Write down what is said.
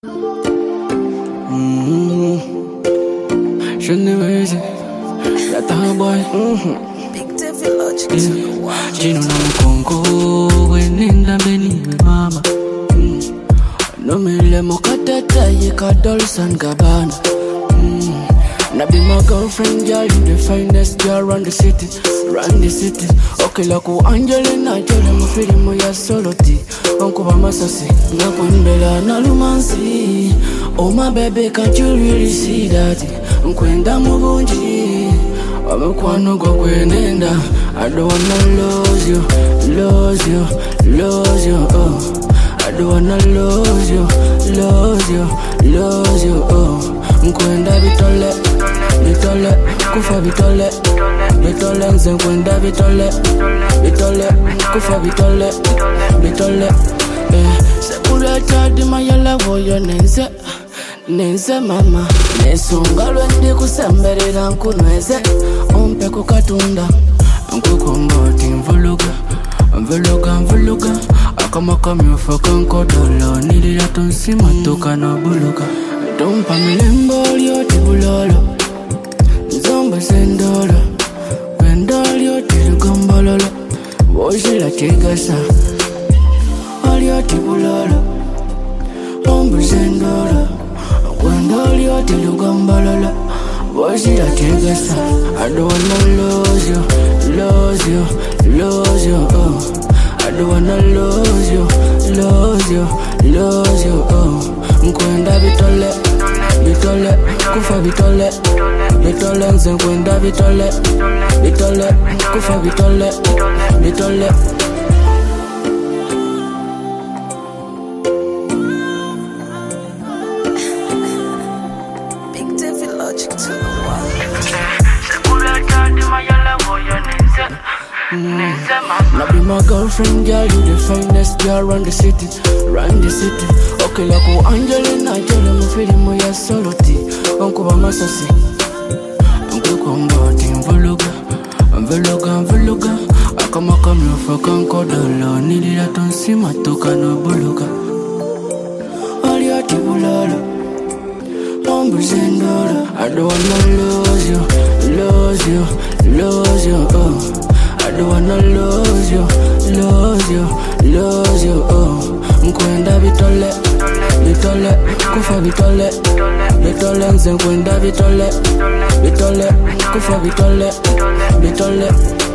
Je ne veux pas. Y'a ta boy. Big Tiffy Logic. Jino na mkongo wenenda beni we mama. No mele mokatata ye ka Dolce & Gabbana. Na be my girlfriend, girl, you the finest girl around the city, run the city. Okay, like Angelina, tell them I'm feeling my soloti. Uncle Bamasasi, na kwembela na lumansi. Oh my baby, can't you really see that? Nkwenda mubunji, wamekwano kwa kwenenda. I don't wanna lose you, lose you, lose you, oh. I don't wanna lose you, lose you, lose you, oh. Nkwenda bitole, bitole, kufa bitole, bitole, nze nkwenda bitole, bitole, kufa bitole, bitole. Sekula chadi mayala woyo nenze, nenze mama. Nesunga lwendi kusemberera nkunweze, ompe kukatunda, nkukumboti mvuluga, mvuluga, mvuluga. Akama kamyofa kankodolo, nilila tonsima toka na buluka. Dompa milembo lyote bulolo, nzomba sendolo, wendo lyote lugombololo, wojila chigasa, lyote bulolo, ombu sendolo, wendo lyote lugombololo, wojila chigasa. I don't wanna lose you, lose you, lose you, oh. I don't wanna lose you, lose you, lose you, oh. Nkwenda bitole, bitole, kufa bitole, bitole, nze nkwenda bitole, bitole, kufa bitole, bitole. Big Tiffy Logic to the wall. Now be my girlfriend, girl, you the finest girl around the city, run the city. Okay, like Angelina, tell them I'm feeling my soloti. Uncle Bamasasi, Uncle Komboti, mvuluga, mvuluga, mvuluga. Akama kamyofa kankodolo, nilila tonsima toka na buluka. Lyote bulolo, ombu sendolo. I don't wanna lose you, lose you, lose you, oh. I don't wanna lose you, lose you, lose you, oh. Nkwenda bitole, bitole, kufa bitole, bitole, nze nkwenda bitole, bitole, kufa bitole, bitole.